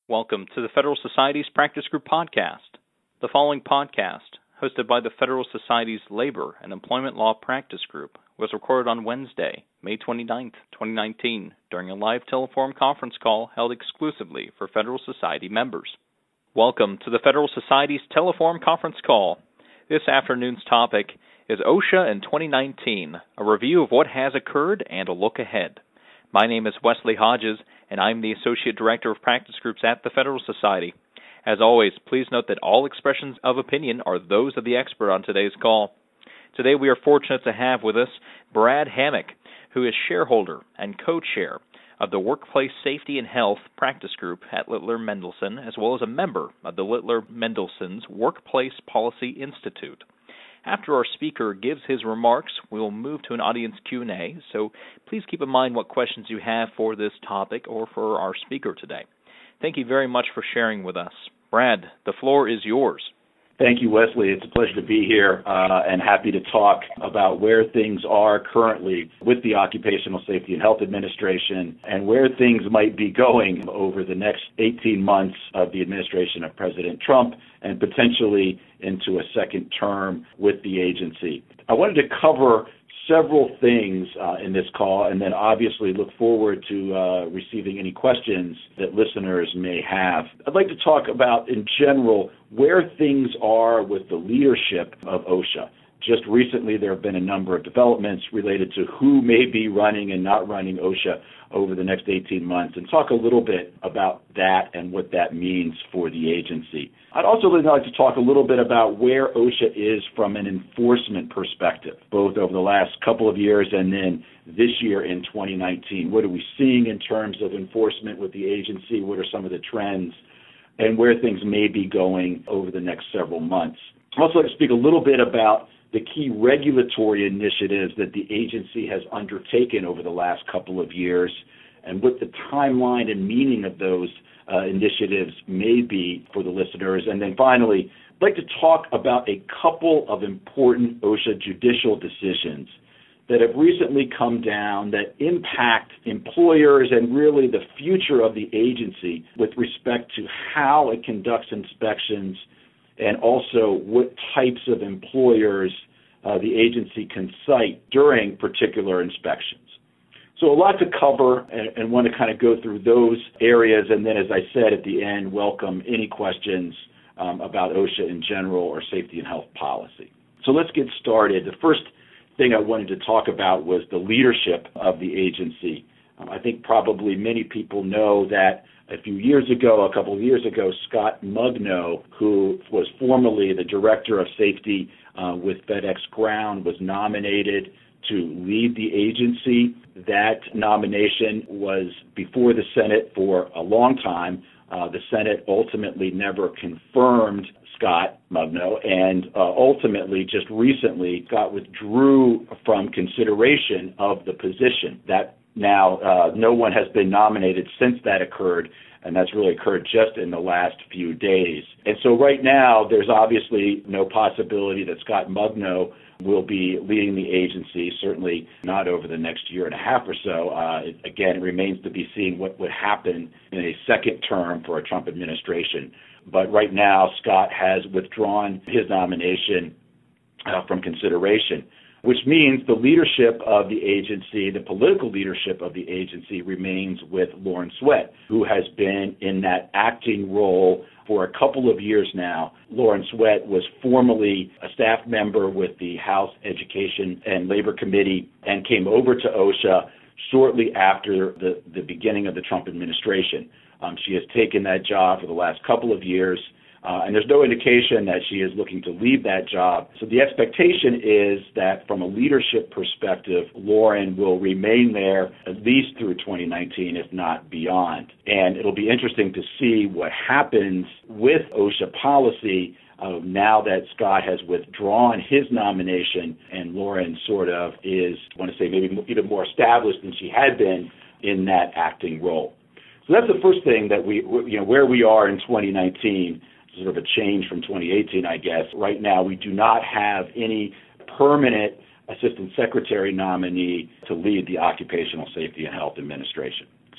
Welcome to the Federal Society's Practice Group podcast. The following podcast, hosted by the Federal Society's Labor and Employment Law Practice Group, was recorded on Wednesday, May 29, 2019, during a live telephone conference call held exclusively for Federal Society members. Welcome to the Federal Society's telephone conference call. This afternoon's topic is OSHA in 2019, a review of what has occurred and a look ahead. My name is Wesley Hodges, and I'm the Associate Director of Practice Groups at the Federal Society. As always, please note that all expressions of opinion are those of the expert on today's call. Today we are fortunate to have with us Brad Hammack, who is shareholder and co-chair of the Workplace Safety and Health Practice Group at Littler Mendelson, as well as a member of the Littler Mendelson's Workplace Policy Institute. After our speaker gives his remarks, we will move to an audience Q&A, so please keep in mind what questions you have for this topic or for our speaker today. Thank you very much for sharing with us. Brad, the floor is yours. Thank you, Wesley. It's a pleasure to be here and happy to talk about where things are currently with the Occupational Safety and Health Administration and where things might be going over the next 18 months of the administration of President Trump and potentially into a second term with the agency. I wanted to cover several things in this call and then obviously look forward to receiving any questions that listeners may have. I'd like to talk about, in general, where things are with the leadership of OSHA. Just recently, there have been a number of developments related to who may be running and not running OSHA over the next 18 months, and talk a little bit about that and what that means for the agency. I'd also like to talk a little bit about where OSHA is from an enforcement perspective, both over the last couple of years and then this year in 2019. What are we seeing in terms of enforcement with the agency? What are some of the trends? And where things may be going over the next several months. I'd also like to speak a little bit about the key regulatory initiatives that the agency has undertaken over the last couple of years and what the timeline and meaning of those initiatives may be for the listeners. And then finally, I'd like to talk about a couple of important OSHA judicial decisions that have recently come down that impact employers and really the future of the agency with respect to how it conducts inspections and also what types of employers the agency can cite during particular inspections. So a lot to cover and want to kind of go through those areas, and then, as I said at the end, welcome any questions about OSHA in general or safety and health policy. So let's get started. The first thing I wanted to talk about was the leadership of the agency. I think probably many people know that a couple of years ago, Scott Mugno, who was formerly the Director of Safety with FedEx Ground, was nominated to lead the agency. That nomination was before the Senate for a long time. The Senate ultimately never confirmed Scott Mugno, and ultimately, just recently, Scott withdrew from consideration of the position. That now, no one has been nominated since that occurred, and that's really occurred just in the last few days. And so right now, there's obviously no possibility that Scott Mugno will be leading the agency, certainly not over the next year and a half or so. Again, it remains to be seen what would happen in a second term for a Trump administration. But right now, Scott has withdrawn his nomination from consideration, which means the leadership of the agency, the political leadership of the agency, remains with Loren Sweat, who has been in that acting role for a couple of years now. Loren Sweat was formerly a staff member with the House Education and Labor Committee and came over to OSHA shortly after the beginning of the Trump administration. She has taken that job for the last couple of years. And there's no indication that she is looking to leave that job. So the expectation is that from a leadership perspective, Loren will remain there at least through 2019, if not beyond. And it'll be interesting to see what happens with OSHA policy now that Scott has withdrawn his nomination and Loren sort of is, I want to say, maybe even more established than she had been in that acting role. So that's the first thing that where we are in 2019. Sort of a change from 2018, I guess. Right now, we do not have any permanent Assistant Secretary nominee to lead the Occupational Safety and Health Administration.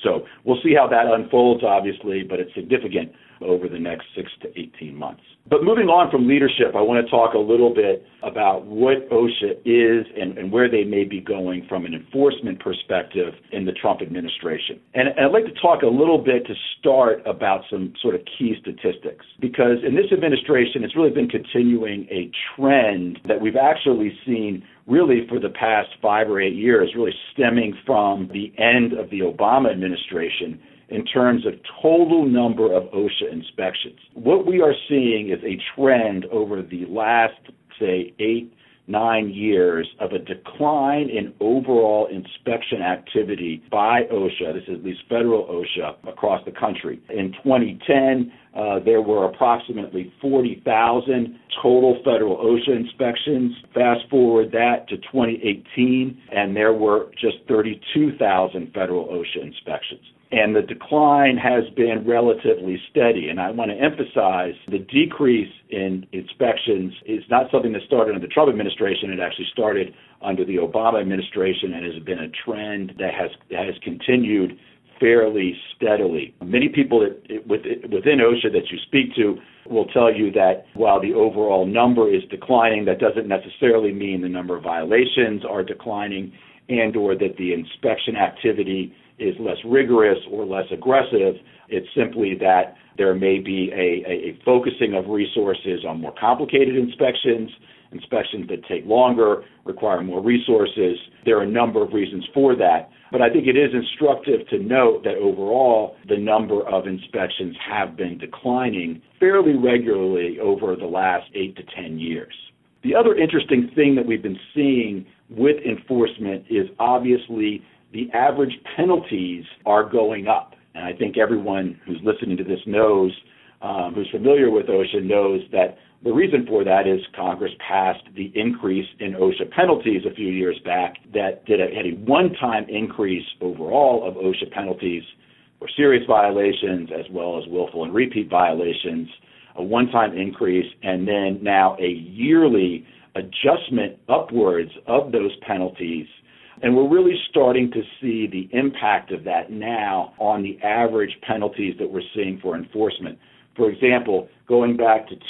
So we'll see how that unfolds, obviously, but it's significant over the next 6 to 18 months. But moving on from leadership, I want to talk a little bit about what OSHA is and where they may be going from an enforcement perspective in the Trump administration. And I'd like to talk a little bit to start about some sort of key statistics, because in this administration, it's really been continuing a trend that we've actually seen really for the past 5 or 8 years, really stemming from the end of the Obama administration in terms of total number of OSHA inspections. What we are seeing is a trend over the last, say, 8-9 years of a decline in overall inspection activity by OSHA. This is at least federal OSHA across the country. In 2010, there were approximately 40,000 total federal OSHA inspections. Fast forward that to 2018, and there were just 32,000 federal OSHA inspections. And the decline has been relatively steady. And I want to emphasize the decrease in inspections is not something that started under the Trump administration. It actually started under the Obama administration and has been a trend that has continued fairly steadily. Many people within OSHA that you speak to will tell you that while the overall number is declining, that doesn't necessarily mean the number of violations are declining and or that the inspection activity is less rigorous or less aggressive. It's simply that there may be a focusing of resources on more complicated inspections that take longer, require more resources. There are a number of reasons for that. But I think it is instructive to note that overall, the number of inspections have been declining fairly regularly over the last 8 to 10 years. The other interesting thing that we've been seeing with enforcement is obviously the average penalties are going up. And I think everyone who's listening to this knows, who's familiar with OSHA knows that the reason for that is Congress passed the increase in OSHA penalties a few years back that had a one-time increase overall of OSHA penalties for serious violations as well as willful and repeat violations, a one-time increase, and then now a yearly adjustment upwards of those penalties. And we're really starting to see the impact of that now on the average penalties that we're seeing for enforcement. For example, going back to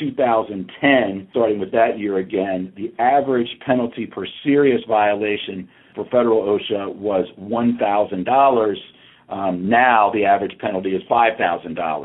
2010, starting with that year again, the average penalty per serious violation for federal OSHA was $1,000. Now the average penalty is $5,000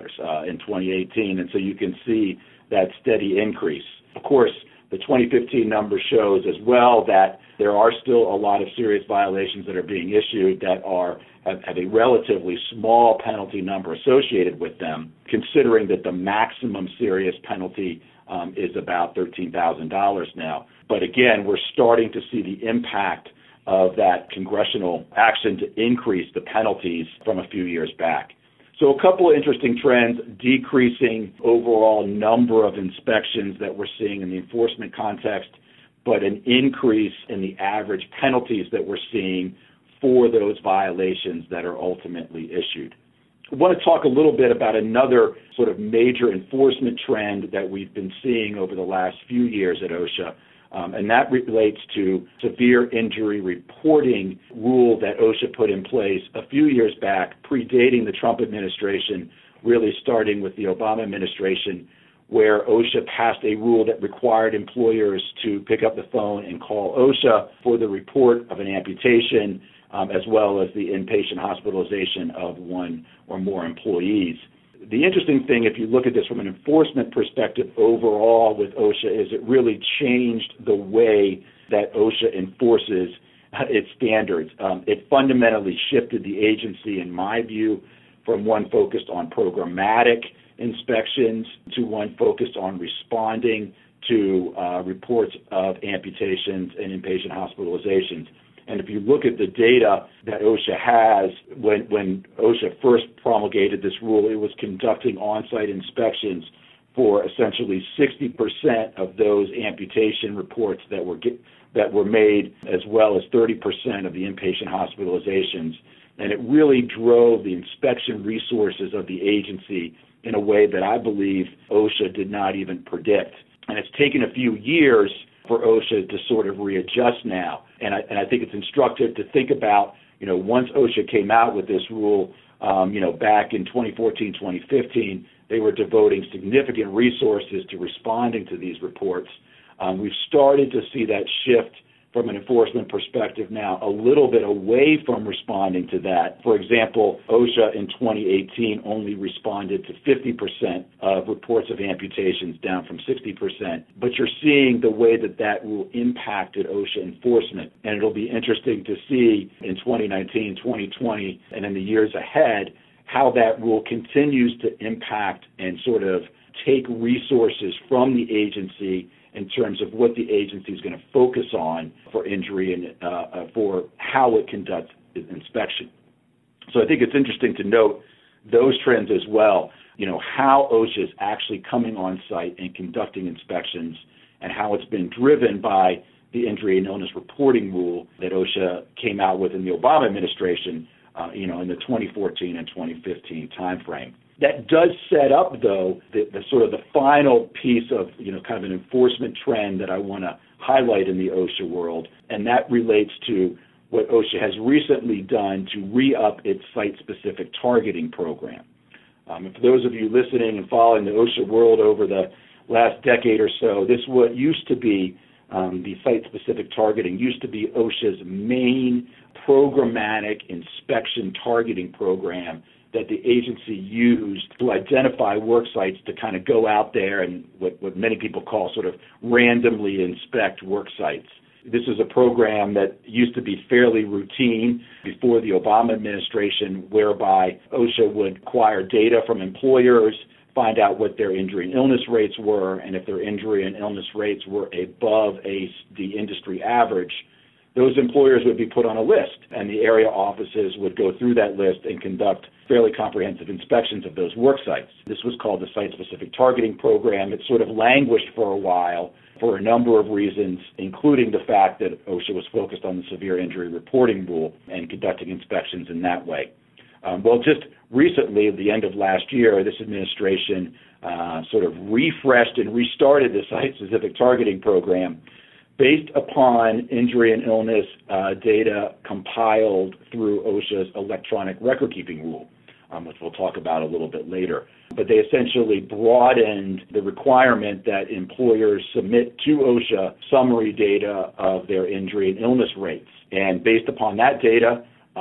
in 2018, and so you can see that steady increase. Of course, the 2015 number shows as well that there are still a lot of serious violations that are being issued that have a relatively small penalty number associated with them, considering that the maximum serious penalty is about $13,000 now. But again, we're starting to see the impact of that congressional action to increase the penalties from a few years back. So a couple of interesting trends: decreasing overall number of inspections that we're seeing in the enforcement context, but an increase in the average penalties that we're seeing for those violations that are ultimately issued. I want to talk a little bit about another sort of major enforcement trend that we've been seeing over the last few years at OSHA, and that relates to severe injury reporting rule that OSHA put in place a few years back, predating the Trump administration, really starting with the Obama administration, where OSHA passed a rule that required employers to pick up the phone and call OSHA for the report of an amputation, as well as the inpatient hospitalization of one or more employees. The interesting thing, if you look at this from an enforcement perspective overall with OSHA, is it really changed the way that OSHA enforces its standards. It fundamentally shifted the agency, in my view, from one focused on programmatic inspections to one focused on responding to reports of amputations and inpatient hospitalizations. And if you look at the data that OSHA has, when OSHA first promulgated this rule, it was conducting on-site inspections for essentially 60% of those amputation reports that were made, as well as 30% of the inpatient hospitalizations. And it really drove the inspection resources of the agency in a way that I believe OSHA did not even predict. And it's taken a few years for OSHA to sort of readjust now. And I think it's instructive to think about, once OSHA came out with this rule, back in 2014, 2015, they were devoting significant resources to responding to these reports. We've started to see that shift from an enforcement perspective now a little bit away from responding to that. For example, OSHA in 2018 only responded to 50% of reports of amputations, down from 60%. But you're seeing the way that rule impacted OSHA enforcement. And it'll be interesting to see in 2019, 2020, and in the years ahead, how that rule continues to impact and sort of take resources from the agency in terms of what the agency is going to focus on for injury and for how it conducts inspection. So I think it's interesting to note those trends as well, how OSHA is actually coming on site and conducting inspections, and how it's been driven by the injury and illness reporting rule that OSHA came out with in the Obama administration, in the 2014 and 2015 timeframe. That does set up, though, the sort of the final piece of, kind of an enforcement trend that I want to highlight in the OSHA world, and that relates to what OSHA has recently done to re-up its site-specific targeting program. And for those of you listening and following the OSHA world over the last decade or so, this what used to be the site-specific targeting used to be OSHA's main programmatic inspection targeting program that the agency used to identify work sites to kind of go out there and what many people call sort of randomly inspect work sites. This is a program that used to be fairly routine before the Obama administration, whereby OSHA would acquire data from employers, find out what their injury and illness rates were, and if their injury and illness rates were above the industry average, those employers would be put on a list, and the area offices would go through that list and conduct fairly comprehensive inspections of those work sites. This was called the Site-Specific Targeting Program. It sort of languished for a while for a number of reasons, including the fact that OSHA was focused on the severe injury reporting rule and conducting inspections in that way. Well, just recently, at the end of last year, this administration sort of refreshed and restarted the Site-Specific Targeting Program based upon injury and illness data compiled through OSHA's electronic record-keeping rule, which we'll talk about a little bit later. But they essentially broadened the requirement that employers submit to OSHA summary data of their injury and illness rates. And based upon that data,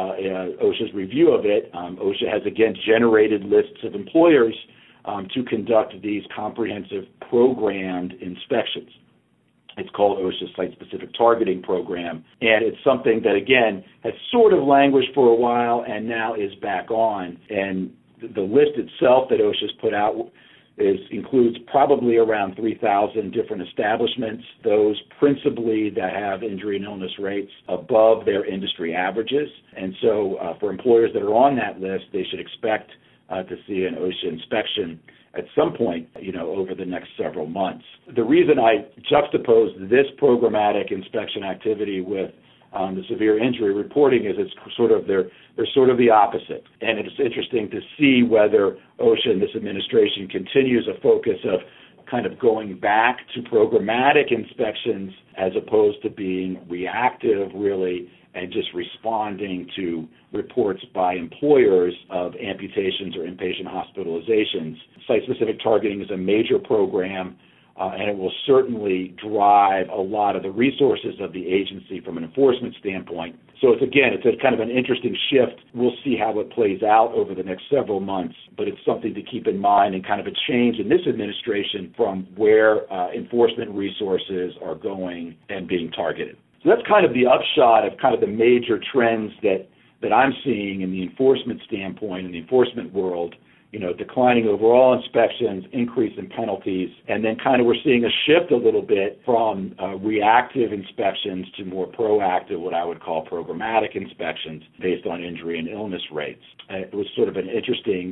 OSHA's review of it, OSHA has again generated lists of employers to conduct these comprehensive programmed inspections. It's called OSHA's Site-Specific Targeting Program, and it's something that, again, has sort of languished for a while and now is back on. And the list itself that OSHA's put out includes probably around 3,000 different establishments, those principally that have injury and illness rates above their industry averages. And so for employers that are on that list, they should expect to see an OSHA inspection at some point, over the next several months. The reason I juxtapose this programmatic inspection activity with the severe injury reporting is they're sort of the opposite. And it's interesting to see whether OSHA and this administration continues a focus of kind of going back to programmatic inspections as opposed to being reactive, really, and just responding to reports by employers of amputations or inpatient hospitalizations. Site-specific targeting is a major program, and it will certainly drive a lot of the resources of the agency from an enforcement standpoint. So it's a kind of an interesting shift. We'll see how it plays out over the next several months, but it's something to keep in mind and kind of a change in this administration from where enforcement resources are going and being targeted. So that's kind of the upshot of kind of the major trends that I'm seeing in the enforcement standpoint, in the enforcement world. Declining overall inspections, increase in penalties, and then kind of we're seeing a shift a little bit from reactive inspections to more proactive, what I would call programmatic inspections based on injury and illness rates. It was sort of an interesting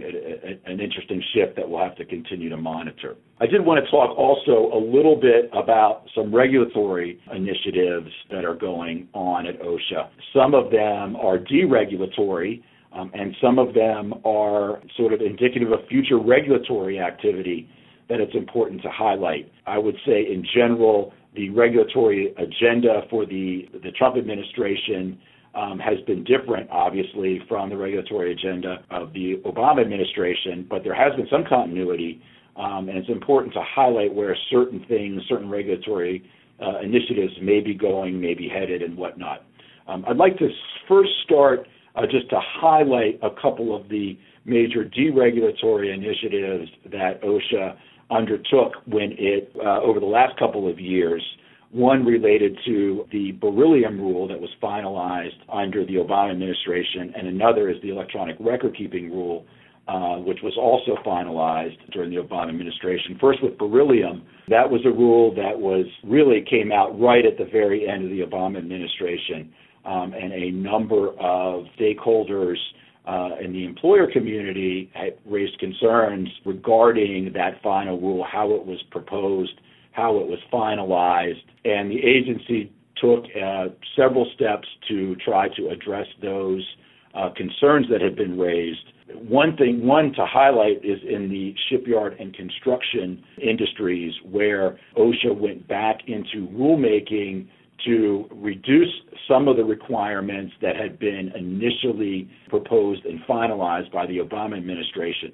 shift that we'll have to continue to monitor. I did want to talk also a little bit about some regulatory initiatives that are going on at OSHA. Some of them are deregulatory, and some of them are sort of indicative of future regulatory activity that it's important to highlight. I would say in general, the regulatory agenda for the Trump administration has been different, obviously, from the regulatory agenda of the Obama administration, but there has been some continuity, and it's important to highlight where certain things, certain regulatory initiatives may be going, may be headed, and whatnot. I'd like to first start just to highlight a couple of the major deregulatory initiatives that OSHA undertook when it, over the last couple of years. One related to the beryllium rule that was finalized under the Obama administration, and another is the electronic record-keeping rule, which was also finalized during the Obama administration. First, with beryllium, that was a rule that really came out right at the very end of the Obama administration, and a number of stakeholders in the employer community had raised concerns regarding that final rule, how it was proposed, how it was finalized, and the agency took several steps to try to address those concerns that had been raised. One to highlight is in the shipyard and construction industries, where OSHA went back into rulemaking to reduce some of the requirements that had been initially proposed and finalized by the Obama administration.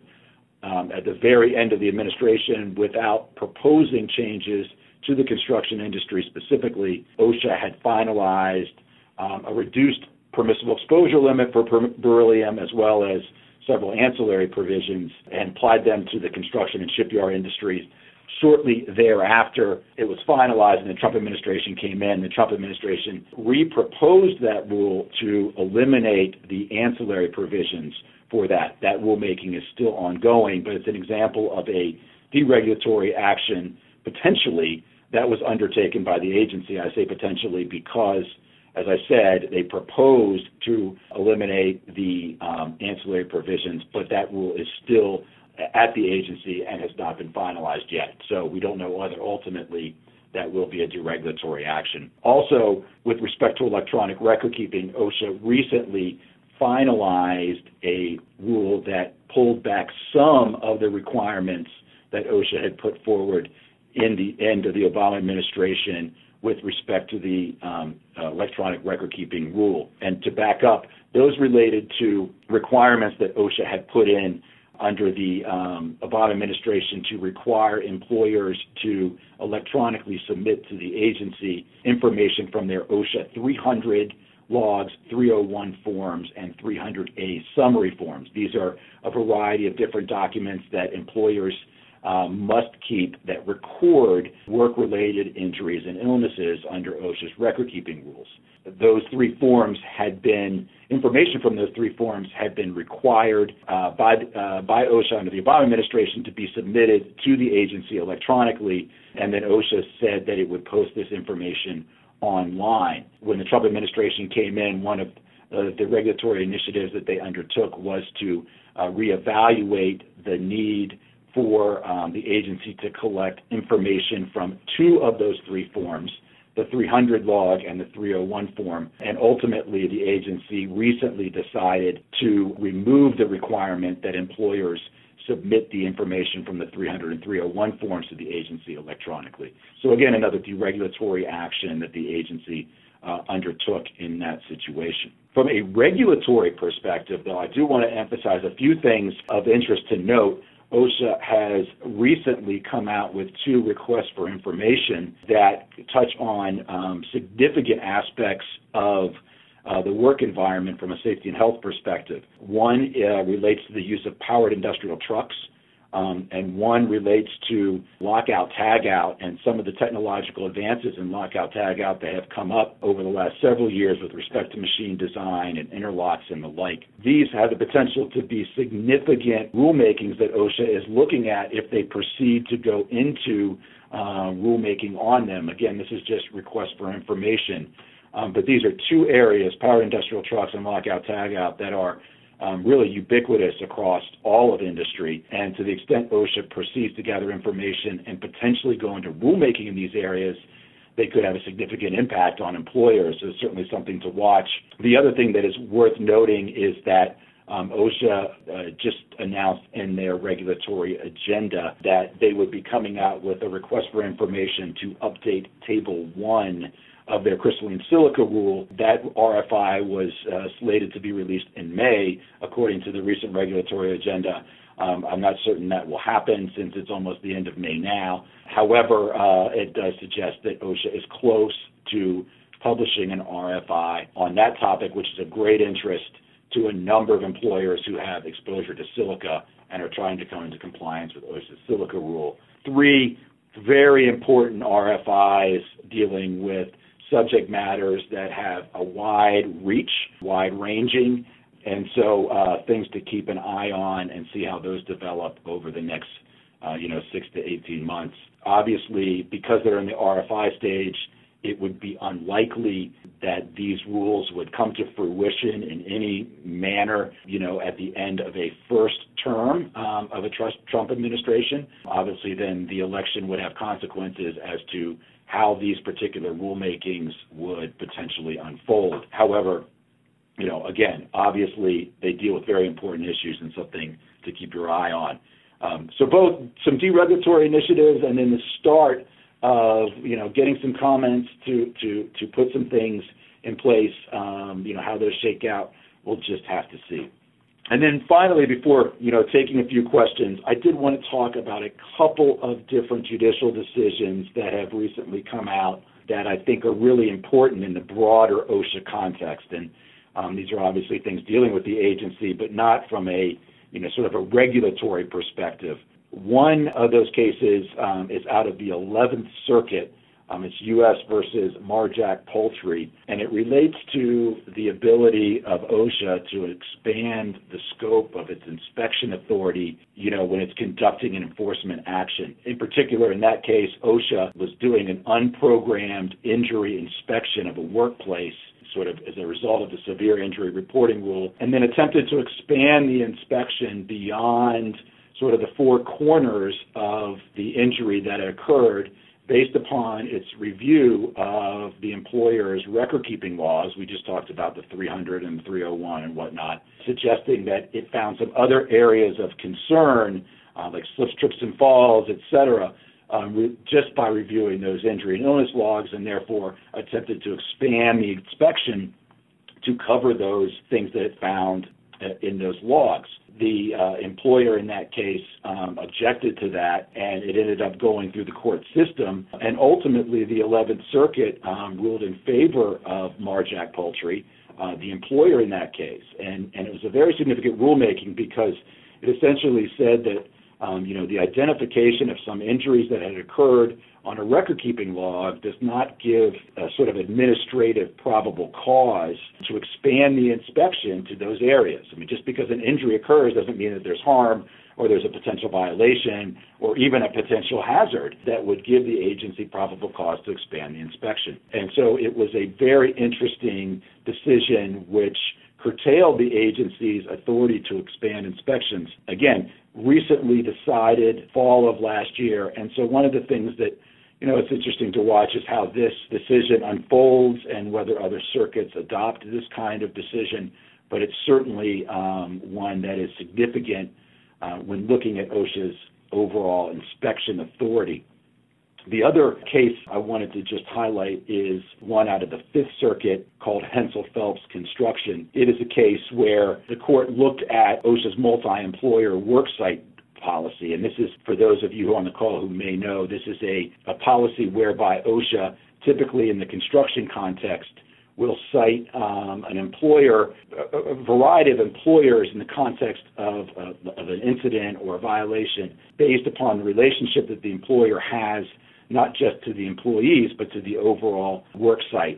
At the very end of the administration, without proposing changes to the construction industry specifically, OSHA had finalized a reduced permissible exposure limit for beryllium, as well as several ancillary provisions, and applied them to the construction and shipyard industries. Shortly thereafter, it was finalized, and the Trump administration came in. The Trump administration re-proposed that rule to eliminate the ancillary provisions for that. That rulemaking is still ongoing, but it's an example of a deregulatory action, potentially, that was undertaken by the agency. I say potentially because, as I said, they proposed to eliminate the ancillary provisions, but that rule is still at the agency and has not been finalized yet. So we don't know whether ultimately that will be a deregulatory action. Also, with respect to electronic record keeping, OSHA recently finalized a rule that pulled back some of the requirements that OSHA had put forward in the end of the Obama administration with respect to the electronic record keeping rule. And to back up, those related to requirements that OSHA had put in under the Obama administration to require employers to electronically submit to the agency information from their OSHA 300 logs, 301 forms, and 300A summary forms. These are a variety of different documents that employers must keep that record work-related injuries and illnesses under OSHA's record-keeping rules. Those three forms information from those three forms had been required by OSHA under the Obama administration to be submitted to the agency electronically, and then OSHA said that it would post this information online. When the Trump administration came in, one of the regulatory initiatives that they undertook was to reevaluate the need for the agency to collect information from two of those three forms, the 300 log and the 301 form, and ultimately the agency recently decided to remove the requirement that employers submit the information from the 300 and 301 forms to the agency electronically. So again, another deregulatory action that the agency undertook in that situation. From a regulatory perspective, though, I do want to emphasize a few things of interest to note. OSHA has recently come out with two requests for information that touch on significant aspects of the work environment from a safety and health perspective. One relates to the use of powered industrial trucks, and one relates to lockout tagout and some of the technological advances in lockout tagout that have come up over the last several years with respect to machine design and interlocks and the like. These have the potential to be significant rulemakings that OSHA is looking at if they proceed to go into rulemaking on them. Again, this is just requests for information. But these are two areas, powered industrial trucks and lockout tagout, that are really ubiquitous across all of industry. And to the extent OSHA proceeds to gather information and potentially go into rulemaking in these areas, they could have a significant impact on employers. So it's certainly something to watch. The other thing that is worth noting is that OSHA just announced in their regulatory agenda that they would be coming out with a request for information to update Table 1 of their crystalline silica rule. That RFI was slated to be released in May, according to the recent regulatory agenda. I'm not certain that will happen since it's almost the end of May now. However, it does suggest that OSHA is close to publishing an RFI on that topic, which is of great interest to a number of employers who have exposure to silica and are trying to come into compliance with OSHA's silica rule. 3 very important RFIs dealing with subject matters that have a wide reach, wide-ranging, and so things to keep an eye on and see how those develop over the next 6 to 18 months. Obviously, because they're in the RFI stage, it would be unlikely that these rules would come to fruition in any manner, at the end of a first term of a Trump administration. Obviously, then the election would have consequences as to how these particular rulemakings would potentially unfold. However, again, obviously they deal with very important issues and something to keep your eye on. So both some deregulatory initiatives and then the start of, getting some comments to put some things in place, how those shake out, we'll just have to see. And then finally, before, taking a few questions, I did want to talk about a couple of different judicial decisions that have recently come out that I think are really important in the broader OSHA context. And these are obviously things dealing with the agency, but not from a, sort of a regulatory perspective. One of those cases is out of the 11th Circuit. It's U.S. versus Marjack Poultry, and it relates to the ability of OSHA to expand the scope of its inspection authority, when it's conducting an enforcement action. In particular, in that case, OSHA was doing an unprogrammed injury inspection of a workplace, sort of as a result of the severe injury reporting rule, and then attempted to expand the inspection beyond sort of the 4 corners of the injury that occurred based upon its review of the employer's record-keeping laws. We just talked about the 300 and 301 and whatnot, suggesting that it found some other areas of concern, like slips, trips, and falls, et cetera, just by reviewing those injury and illness logs, and therefore attempted to expand the inspection to cover those things that it found in those logs. The employer in that case objected to that, and it ended up going through the court system. And ultimately, the 11th Circuit ruled in favor of Marjack Poultry, the employer in that case. And it was a very significant rulemaking because it essentially said that the identification of some injuries that had occurred on a record-keeping log does not give a sort of administrative probable cause to expand the inspection to those areas. I mean, just because an injury occurs doesn't mean that there's harm or there's a potential violation or even a potential hazard that would give the agency probable cause to expand the inspection. And so it was a very interesting decision which curtailed the agency's authority to expand inspections. Again, recently decided fall of last year. And so one of the things that, it's interesting to watch is how this decision unfolds and whether other circuits adopt this kind of decision. But it's certainly one that is significant when looking at OSHA's overall inspection authority. The other case I wanted to just highlight is one out of the Fifth Circuit called Hensel Phelps Construction. It is a case where the court looked at OSHA's multi-employer worksite policy, and this is, for those of you who are on the call who may know, this is a policy whereby OSHA, typically in the construction context, will cite an employer, a variety of employers in the context of an incident or a violation based upon the relationship that the employer has not just to the employees, but to the overall work site.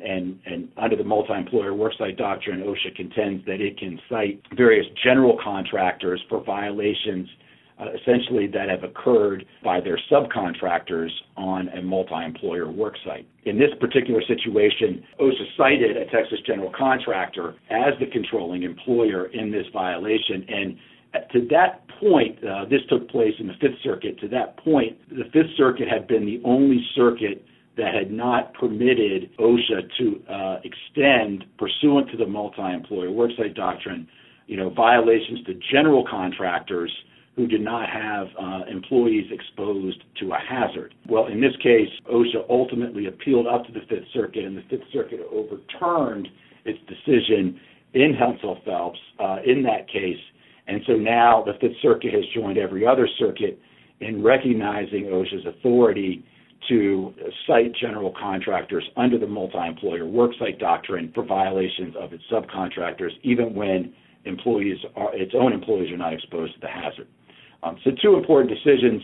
And under the multi-employer worksite doctrine, OSHA contends that it can cite various general contractors for violations essentially that have occurred by their subcontractors on a multi-employer worksite. In this particular situation, OSHA cited a Texas general contractor as the controlling employer in this violation, and to that point, this took place in the Fifth Circuit. To that point, the Fifth Circuit had been the only circuit that had not permitted OSHA to extend, pursuant to the multi-employer worksite doctrine, violations to general contractors who did not have employees exposed to a hazard. Well, in this case, OSHA ultimately appealed up to the Fifth Circuit, and the Fifth Circuit overturned its decision in Hensel-Phelps in that case. And so now the Fifth Circuit has joined every other circuit in recognizing OSHA's authority to cite general contractors under the multi-employer worksite doctrine for violations of its subcontractors, even when its own employees are not exposed to the hazard. So two important decisions,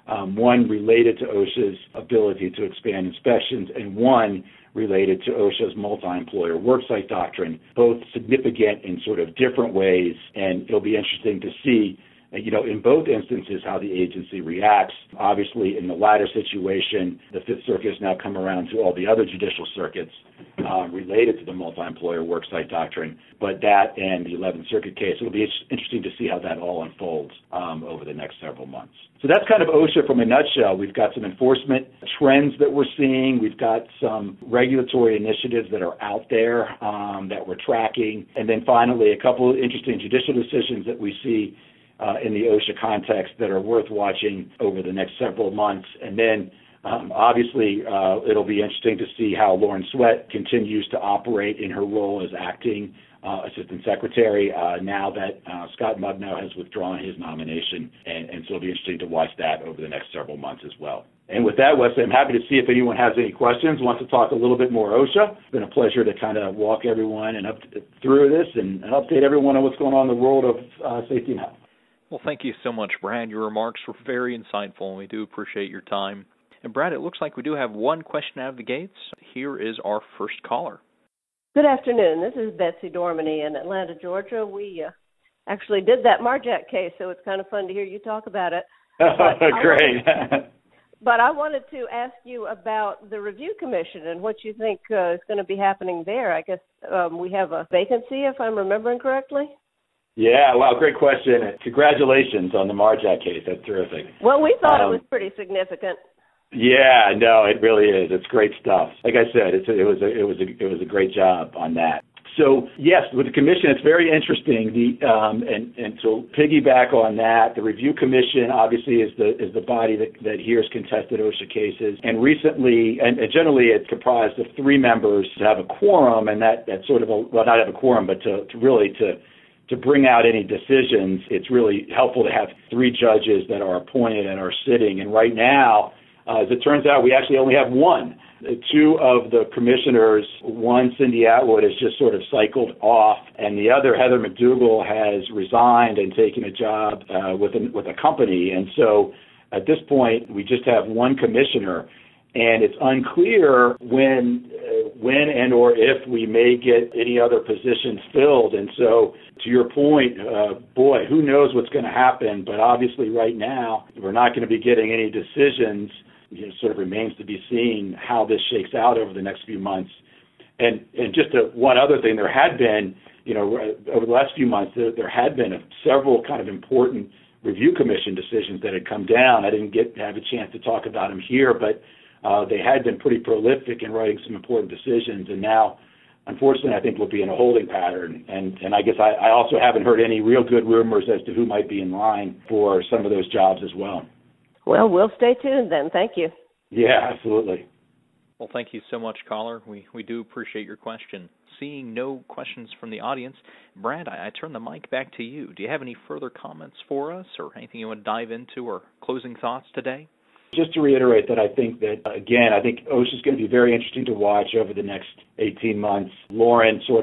one related to OSHA's ability to expand inspections, and one related to OSHA's multi-employer worksite doctrine, both significant in sort of different ways, and it'll be interesting to see in both instances how the agency reacts. Obviously, in the latter situation, the Fifth Circuit has now come around to all the other judicial circuits related to the multi-employer worksite doctrine, but that and the 11th Circuit case, it'll be interesting to see how that all unfolds over the next several months. So that's kind of OSHA from a nutshell. We've got some enforcement trends that we're seeing. We've got some regulatory initiatives that are out there that we're tracking. And then finally, a couple of interesting judicial decisions that we see in the OSHA context that are worth watching over the next several months. And then, obviously, it'll be interesting to see how Lauren Sweat continues to operate in her role as acting Assistant Secretary now that Scott Mugnow has withdrawn his nomination. And so it'll be interesting to watch that over the next several months as well. And with that, Wesley, I'm happy to see if anyone has any questions, wants to talk a little bit more OSHA. It's been a pleasure to kind of walk everyone through this and update everyone on what's going on in the world of safety and health. Well, thank you so much, Brad. Your remarks were very insightful, and we do appreciate your time. And, Brad, it looks like we do have one question out of the gates. Here is our first caller. Good afternoon. This is Betsy Dormany in Atlanta, Georgia. We actually did that Marjack case, so it's kind of fun to hear you talk about it. Great. But I wanted to ask you about the Review Commission and what you think is going to be happening there. I guess we have a vacancy, if I'm remembering correctly. Yeah, wow, great question. Congratulations on the Marjack case. That's terrific. Well, we thought it was pretty significant. Yeah, no, it really is. It's great stuff. Like I said, it was a great job on that. So yes, with the commission, it's very interesting. And to piggyback on that, the Review Commission obviously is the body that hears contested OSHA cases. And recently, and generally, it's comprised of 3 members to have a quorum, and that sort of not have a quorum, but to bring out any decisions. It's really helpful to have 3 judges that are appointed and are sitting. And right now, as it turns out, we actually only have 1. 2 of the commissioners, one, Cindy Atwood, has just sort of cycled off, and the other, Heather McDougall, has resigned and taken a job with a company. And so at this point, we just have 1 commissioner, and it's unclear when and or if we may get any other positions filled. And so to your point, who knows what's going to happen, but obviously right now we're not going to be getting any decisions. It sort of remains to be seen how this shakes out over the next few months. And just one other thing, there had been, over the last few months, there had been several kind of important Review Commission decisions that had come down. I didn't have a chance to talk about them here, but they had been pretty prolific in writing some important decisions. And now, unfortunately, I think we'll be in a holding pattern. And I guess I also haven't heard any real good rumors as to who might be in line for some of those jobs as well. Well, we'll stay tuned then. Thank you. Yeah, absolutely. Well, thank you so much, caller. We do appreciate your question. Seeing no questions from the audience, Brad, I turn the mic back to you. Do you have any further comments for us or anything you want to dive into or closing thoughts today? Just to reiterate that I think OSHA is going to be very interesting to watch over the next 18 months. Lauren Sweat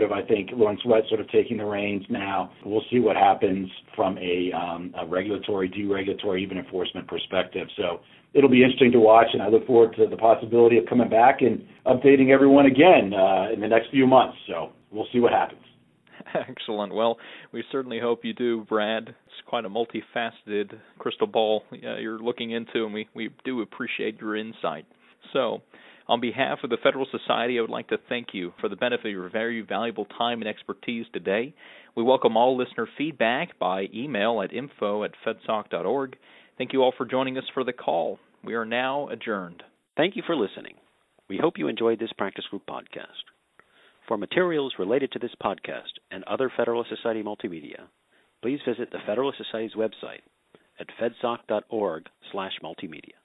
sort of taking the reins now. We'll see what happens from a regulatory, deregulatory, even enforcement perspective. So it'll be interesting to watch, and I look forward to the possibility of coming back and updating everyone again in the next few months. So we'll see what happens. Excellent. Well, we certainly hope you do, Brad. It's quite a multifaceted crystal ball you're looking into, and we do appreciate your insight. So, on behalf of the Federal Society, I would like to thank you for the benefit of your very valuable time and expertise today. We welcome all listener feedback by email at info@fedsoc.org. Thank you all for joining us for the call. We are now adjourned. Thank you for listening. We hope you enjoyed this Practice Group podcast. For materials related to this podcast and other Federalist Society multimedia, please visit the Federalist Society's website at fedsoc.org/multimedia.